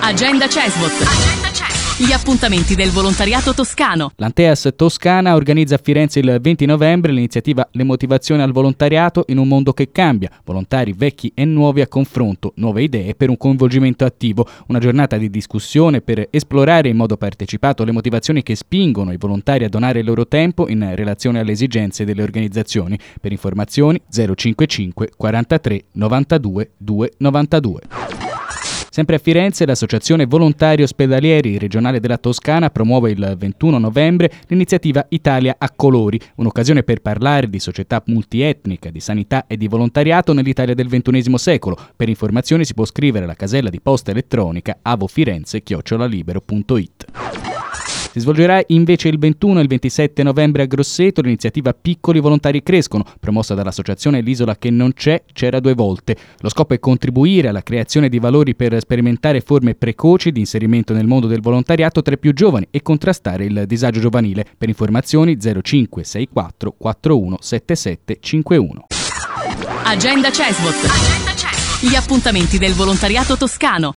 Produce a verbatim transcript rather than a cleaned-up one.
Agenda Cesvot. Agenda Cesvot. Gli appuntamenti del volontariato toscano. L'Anteas Toscana organizza a Firenze il venti novembre l'iniziativa Le motivazioni al volontariato in un mondo che cambia. Volontari vecchi e nuovi a confronto, nuove idee per un coinvolgimento attivo. Una giornata di discussione per esplorare in modo partecipato le motivazioni che spingono i volontari a donare il loro tempo in relazione alle esigenze delle organizzazioni. Per informazioni zero cinquantacinque quarantatré novantadue duecentonovantadue. Sempre a Firenze l'Associazione Volontari Ospedalieri Regionale della Toscana promuove il ventuno novembre l'iniziativa Italia a colori, un'occasione per parlare di società multietnica, di sanità e di volontariato nell'Italia del ventunesimo secolo. Per informazioni si può scrivere alla casella di posta elettronica avofirenze chiocciola libero punto it. Si svolgerà invece il ventuno e il ventisette novembre a Grosseto l'iniziativa Piccoli Volontari Crescono, promossa dall'associazione L'isola che non c'è, c'era due volte. Lo scopo è contribuire alla creazione di valori per sperimentare forme precoci di inserimento nel mondo del volontariato tra i più giovani e contrastare il disagio giovanile. Per informazioni zero cinque sei quattro quattro uno sette sette cinque uno. Agenda Cesvot. Agenda Cesvot. Gli appuntamenti del volontariato toscano.